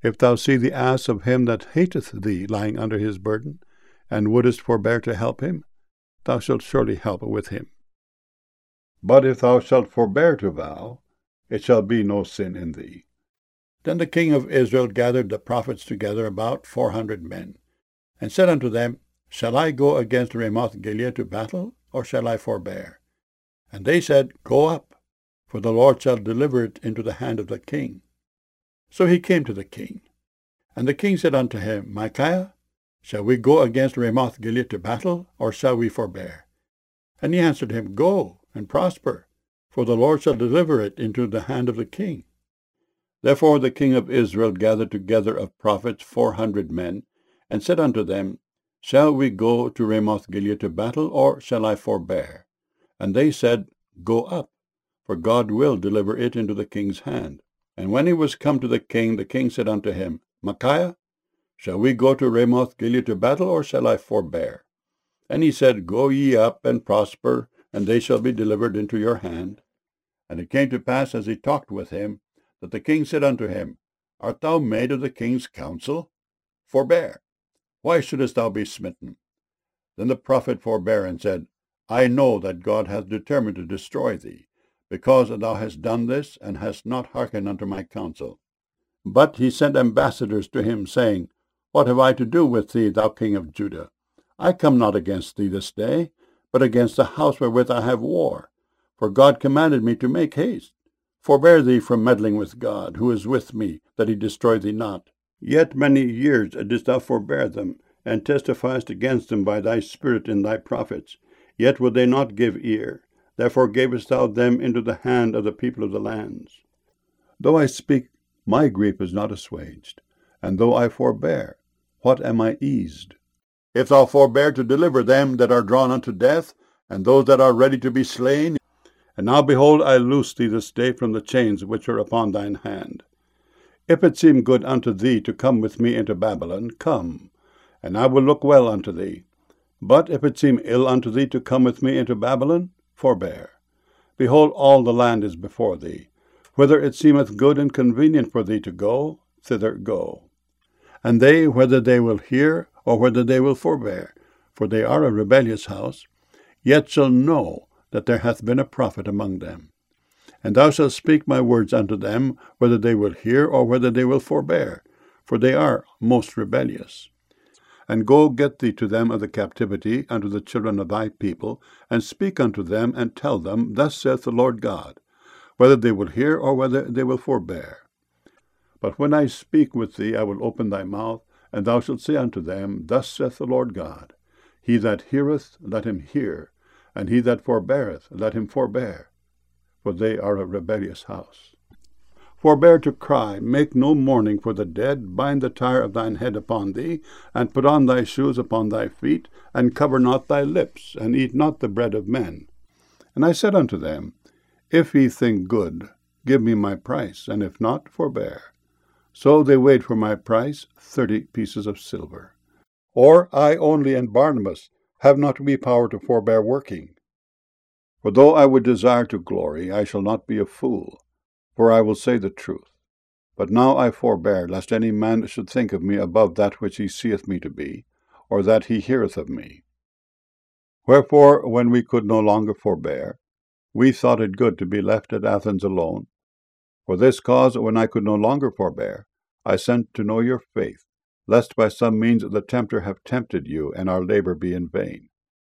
If thou see the ass of him that hateth thee lying under his burden, and wouldest forbear to help him, thou shalt surely help with him. But if thou shalt forbear to vow, it shall be no sin in thee. Then the king of Israel gathered the prophets together, about 400 men, and said unto them, Shall I go against Ramoth-Gilead to battle, or shall I forbear? And they said, Go up, for the Lord shall deliver it into the hand of the king. So he came to the king. And the king said unto him, Micaiah, shall we go against Ramoth-Gilead to battle, or shall we forbear? And he answered him, Go, and prosper, for the Lord shall deliver it into the hand of the king. Therefore the king of Israel gathered together of prophets 400 men, and said unto them, Shall we go to Ramoth-Gilead to battle, or shall I forbear? And they said, Go up, for God will deliver it into the king's hand. And when he was come to the king said unto him, Micaiah, shall we go to Ramoth-Gilead to battle, or shall I forbear? And he said, Go ye up, and prosper, and they shall be delivered into your hand. And it came to pass, as he talked with him, that the king said unto him, Art thou made of the king's counsel? Forbear. Why shouldest thou be smitten? Then the prophet forbare, and said, I know that God hath determined to destroy thee, because thou hast done this, and hast not hearkened unto my counsel. But he sent ambassadors to him, saying, What have I to do with thee, thou king of Judah? I come not against thee this day, but against the house wherewith I have war. For God commanded me to make haste. Forbear thee from meddling with God, who is with me, that he destroy thee not. Yet many years didst thou forbear them, and testifiest against them by thy spirit in thy prophets. Yet would they not give ear. Therefore gavest thou them into the hand of the people of the lands. Though I speak, my grief is not assuaged, and though I forbear, what am I eased? If thou forbear to deliver them that are drawn unto death, and those that are ready to be slain, and now behold, I loose thee this day from the chains which are upon thine hand. If it seem good unto thee to come with me into Babylon, come, and I will look well unto thee. But if it seem ill unto thee to come with me into Babylon, forbear. Behold, all the land is before thee. Whither it seemeth good and convenient for thee to go, thither go. And they, whether they will hear, or whether they will forbear, for they are a rebellious house, yet shall know that there hath been a prophet among them. And thou shalt speak my words unto them, whether they will hear, or whether they will forbear, for they are most rebellious. And go get thee to them of the captivity, unto the children of thy people, and speak unto them, and tell them, Thus saith the Lord God, whether they will hear, or whether they will forbear. But when I speak with thee, I will open thy mouth, and thou shalt say unto them, Thus saith the Lord God, He that heareth, let him hear, and he that forbeareth, let him forbear, for they are a rebellious house. Forbear to cry, make no mourning for the dead, bind the tire of thine head upon thee, and put on thy shoes upon thy feet, and cover not thy lips, and eat not the bread of men. And I said unto them, If ye think good, give me my price, and if not, forbear. So they weighed for my price 30 pieces of silver. Or I only and Barnabas have not we power to forbear working? For though I would desire to glory, I shall not be a fool, for I will say the truth. But now I forbear, lest any man should think of me above that which he seeth me to be, or that he heareth of me. Wherefore, when we could no longer forbear, we thought it good to be left at Athens alone. For this cause, when I could no longer forbear, I sent to know your faith, lest by some means the tempter have tempted you, and our labor be in vain.